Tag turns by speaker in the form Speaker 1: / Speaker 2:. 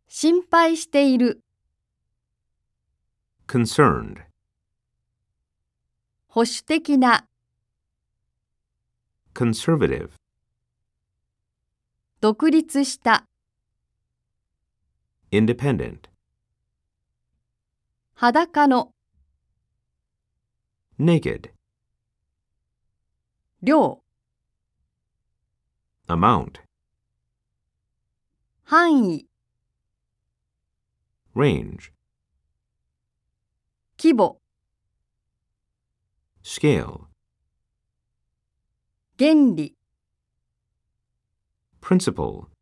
Speaker 1: 心配している、
Speaker 2: concerned,
Speaker 1: 保守的な、
Speaker 2: conservative,
Speaker 1: 独立した、
Speaker 2: independent,
Speaker 1: 裸の、
Speaker 2: naked,
Speaker 1: 量、
Speaker 2: amount,
Speaker 1: 範囲、
Speaker 2: range,
Speaker 1: 規模、
Speaker 2: scale,
Speaker 1: 原理、
Speaker 2: principle,